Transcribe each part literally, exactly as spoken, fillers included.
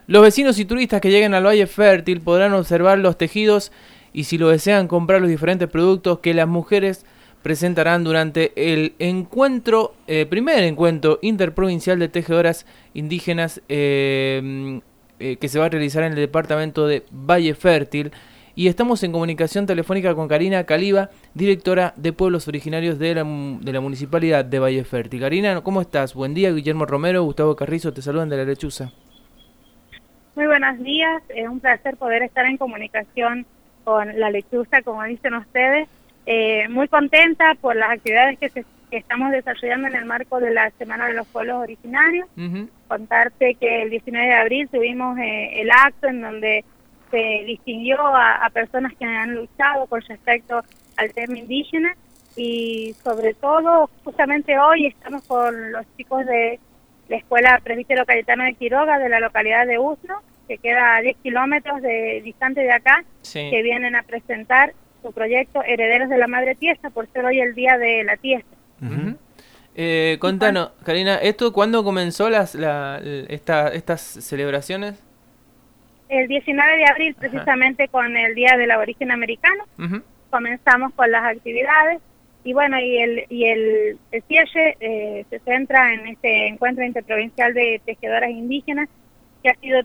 Los vecinos y turistas que lleguen al Valle Fértil podrán observar los tejidos y, si lo desean, comprar los diferentes productos que las mujeres presentarán durante el encuentro, eh, primer encuentro interprovincial de tejedoras indígenas eh, eh, que se va a realizar en el departamento de Valle Fértil. Y estamos en comunicación telefónica con Karina Caliba, directora de Pueblos Originarios de la, de la Municipalidad de Valle Fértil. Karina, ¿cómo estás? Buen día, Guillermo Romero, Gustavo Carrizo, te saludan de La Lechuza. Muy buenos días, es un placer poder estar en comunicación con La Lechuza, como dicen ustedes. Eh, muy contenta por las actividades que, se, que estamos desarrollando en el marco de la Semana de los Pueblos Originarios. Uh-huh. Contarte que el diecinueve de abril tuvimos eh, el acto en donde se distinguió a, a personas que han luchado con respecto al tema indígena, y sobre todo justamente hoy estamos con los chicos de la Escuela Presbítero Cayetano de Quiroga de la localidad de Usno, que queda a diez kilómetros de distante de acá, sí. Que vienen a presentar su proyecto Herederos de la Madre Tierra, por ser hoy el Día de la Tierra. Uh-huh. eh, contanos, Karina, ¿esto cuándo comenzó las, la, esta, estas celebraciones? El diecinueve de abril, precisamente. Ajá. Con el Día del Aborigen Americano. Uh-huh. Comenzamos con las actividades y bueno, y el y el, el cierre eh, se centra en este encuentro interprovincial de tejedoras indígenas, que ha sido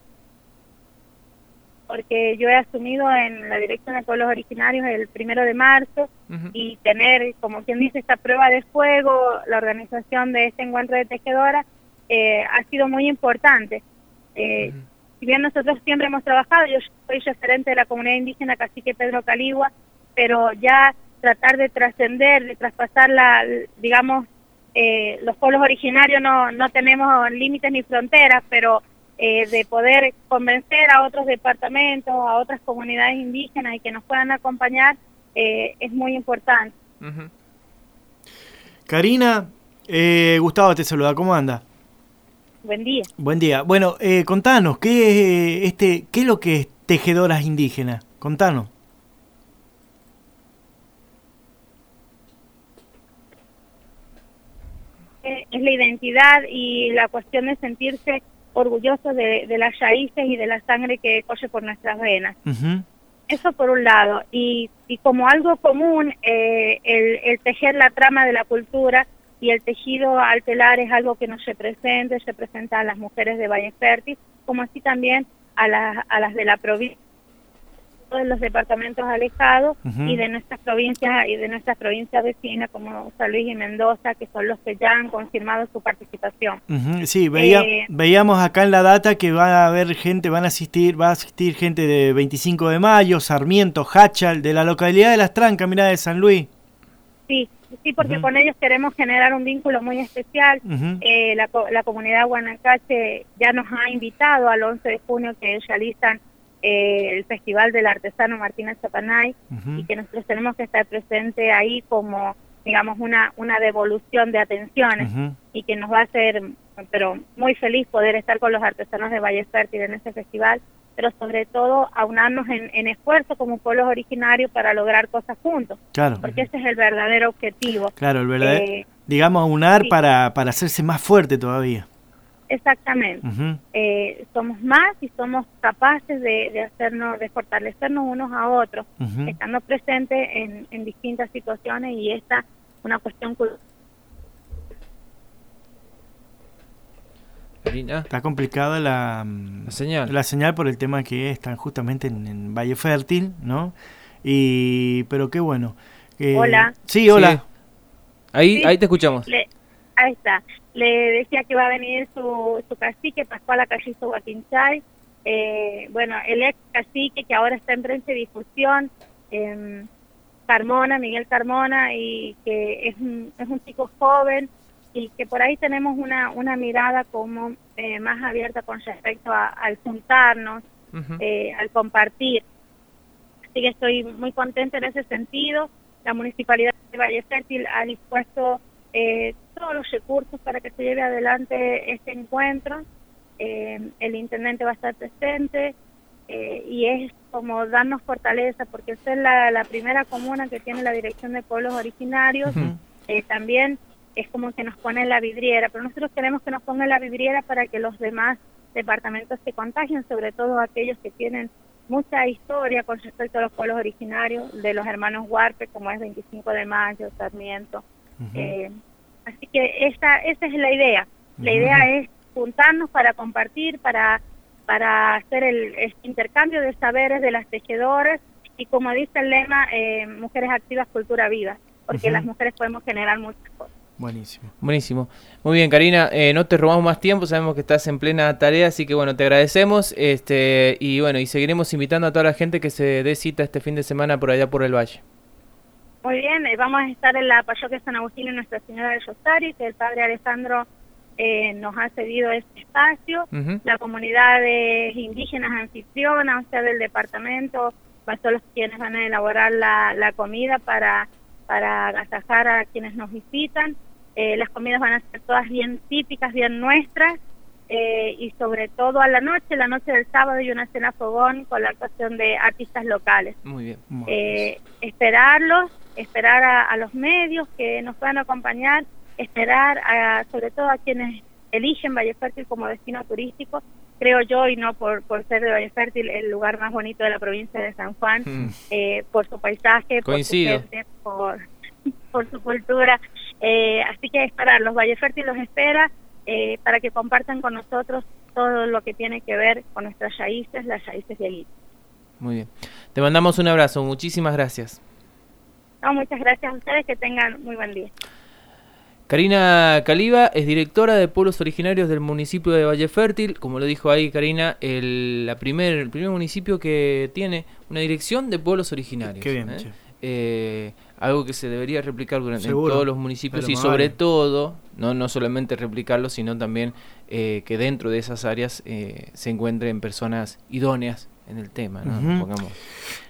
porque yo he asumido en la Dirección de Pueblos Originarios el primero de marzo, uh-huh. Y tener, como quien dice, esta prueba de fuego, la organización de este encuentro de tejedoras, eh, ha sido muy importante. Eh, uh-huh. Si bien nosotros siempre hemos trabajado, yo soy referente de la comunidad indígena Cacique Pedro Caligua, pero ya tratar de trascender, de traspasar la, digamos, eh, los pueblos originarios no, no tenemos límites ni fronteras, pero eh, de poder convencer a otros departamentos, a otras comunidades indígenas y que nos puedan acompañar, eh, es muy importante. Uh-huh. Karina, eh, Gustavo te saluda, ¿cómo anda? Buen día. Buen día. Bueno, eh, contanos, ¿qué, este, ¿qué es lo que es tejedoras indígenas? Contanos. Es la identidad y la cuestión de sentirse orgullosos de, de las raíces y de la sangre que corre por nuestras venas. Uh-huh. Eso por un lado. Y, y como algo común, eh, el, el tejer la trama de la cultura y el tejido al telar es algo que nos representa, representa a las mujeres de Valle Fértil, como así también a, la, a las de la provincia, de los departamentos alejados, uh-huh. y de nuestras provincias y de nuestras provincias vecinas como San Luis y Mendoza, que son los que ya han confirmado su participación. Uh-huh. Sí, veía, eh, veíamos acá en la data que va a haber gente, van a asistir, va a asistir gente de veinticinco de mayo, Sarmiento, Hachal, de la localidad de Las Trancas, mirá, de San Luis. Sí, sí, porque uh-huh. con ellos queremos generar un vínculo muy especial. Uh-huh. Eh, la, la comunidad guanacache ya nos ha invitado al once de junio que realizan Eh, el Festival del Artesano Martínez Zapanay, uh-huh. y que nosotros tenemos que estar presente ahí como, digamos, una una devolución de atenciones, uh-huh. y que nos va a hacer, pero muy feliz poder estar con los artesanos de Valle Fértil en ese festival, pero sobre todo aunarnos en, en esfuerzo como pueblos originarios para lograr cosas juntos, claro. porque ese es el verdadero objetivo. Claro, el verdadero, eh, digamos, aunar, sí. para, para hacerse más fuerte todavía. Exactamente. Uh-huh. Eh, somos más y somos capaces de, de hacernos, de fortalecernos unos a otros, uh-huh. estando presentes en, en distintas situaciones, y esta una cuestión cultural. Está complicada la, la señal, la señal por el tema que están justamente en, en Valle Fértil, ¿no? Y pero qué bueno. Eh, hola. Sí, hola. Sí. Ahí, sí. ahí te escuchamos. Le, ahí está. Le decía que va a venir su, su cacique, Pascual Carrizo Guaquinchay, eh, bueno, el ex cacique que ahora está en prensa y difusión, eh, Carmona, Miguel Carmona, y que es un, es un chico joven, y que por ahí tenemos una, una mirada como eh, más abierta con respecto a, al juntarnos, uh-huh. eh, al compartir. Así que estoy muy contenta en ese sentido. La Municipalidad de Valle Fértil ha dispuesto Eh, todos los recursos para que se lleve adelante este encuentro. Eh, el intendente va a estar presente, eh, y es como darnos fortaleza, porque esta es la, la primera comuna que tiene la Dirección de Pueblos Originarios. Uh-huh. eh, también es como que nos pone en la vidriera, pero nosotros queremos que nos ponga en la vidriera para que los demás departamentos se contagian, sobre todo aquellos que tienen mucha historia con respecto a los pueblos originarios de los hermanos Huarpe, como es veinticinco de mayo, Sarmiento. Uh-huh. eh, así que esa, esa es la idea. La uh-huh. idea es juntarnos para compartir, para, para hacer el, el intercambio de saberes de las tejedoras y, como dice el lema, eh, mujeres activas, cultura viva, porque uh-huh. las mujeres podemos generar muchas cosas. Buenísimo. Buenísimo. Muy bien, Karina, eh, no te robamos más tiempo, sabemos que estás en plena tarea, así que bueno, te agradecemos este y bueno, y seguiremos invitando a toda la gente que se dé cita este fin de semana por allá por el Valle. Muy bien, eh, vamos a estar en la parroquia San Agustín y Nuestra Señora del Rosario, que el Padre Alejandro eh, nos ha cedido este espacio. Uh-huh. La comunidad de indígenas anfitrionas, o sea, del departamento, son los quienes van a elaborar la, la comida para... para agasajar a quienes nos visitan. Eh, las comidas van a ser todas bien típicas, bien nuestras, eh, y sobre todo a la noche, la noche del sábado, y una cena fogón con la actuación de artistas locales. Muy bien. Muy eh, esperarlos, esperar a, a los medios que nos puedan acompañar, esperar a, sobre todo a quienes eligen Valle Fértil como destino turístico, creo yo, y no por, por ser de Valle Fértil el lugar más bonito de la provincia de San Juan, mm. eh, por su paisaje, Coincido. por su gente, por, por su cultura. Eh, así que esperarlos, Valle Fértil los espera eh, para que compartan con nosotros todo lo que tiene que ver con nuestras raíces, las raíces de allí. Muy bien. Te mandamos un abrazo, muchísimas gracias. No, muchas gracias a ustedes, que tengan muy buen día. Karina Caliba es directora de Pueblos Originarios del municipio de Valle Fértil. Como lo dijo ahí Karina, el, la primer, el primer municipio que tiene una dirección de pueblos originarios. Qué bien, ¿eh? che. Eh, algo que se debería replicar durante en Seguro. todos los municipios y sobre todo, no, no solamente replicarlo, sino también eh, que dentro de esas áreas eh, se encuentren personas idóneas en el tema, ¿no? Uh-huh. Pongamos.